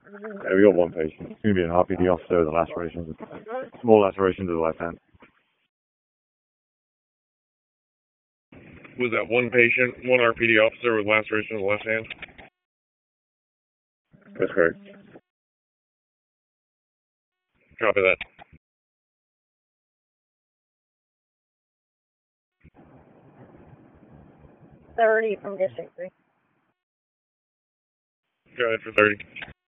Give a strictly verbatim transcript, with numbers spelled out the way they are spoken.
Yeah, we got one patient. It's going to be an R P D officer with a laceration, small laceration to the left hand. Was that one patient, one R P D officer with laceration in the left hand? That's correct. Copy that. thirty from District three. Go ahead for thirty.